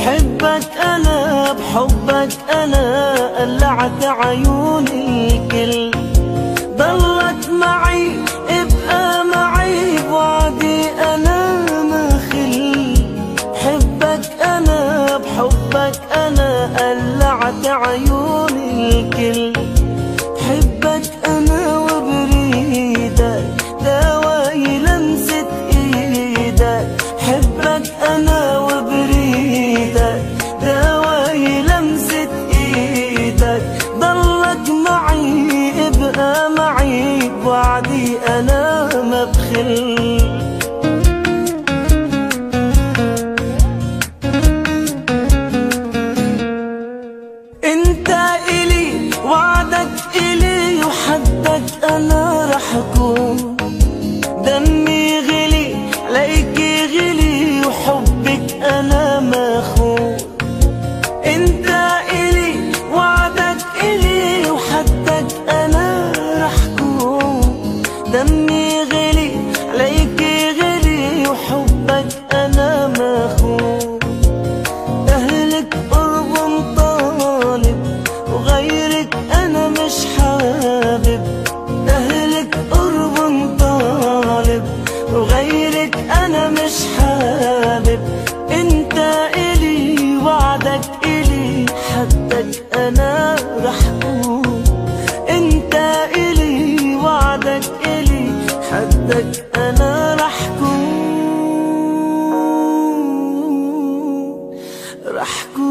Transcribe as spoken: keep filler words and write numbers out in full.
حبك أنا بحبك أنا قلعت عيوني الكل، ضلك معي ابقى معي بوعدي أنا ما خل. حبك أنا بحبك أنا قلعت عيوني الكل، حبك أنا وبريدك دواي لمسة إيدك. حبك أنا وبريدك دواي لمسة إيدك، ضلك معي ابقى معي بوعدي أنا ما بخل. انت إلي وعدك إلي وحدك أنا رح أكون، دمي غلي عليكي غلي وحبك أنا ما خون. انت إلي وعدك إلي وحدك أنا رح أكون، دمي غلي عليكي غلي وحبك أنا ما خون. أهلك قرب مطالب وغيرك أنا مش حابب، أهلك قرب مطالب وغيرك أنا مش حابب. انت إلي وعدك إلي حدك أنا رح أكون، انت إلي وعدك إلي حدك أنا رح أكون رح أكون.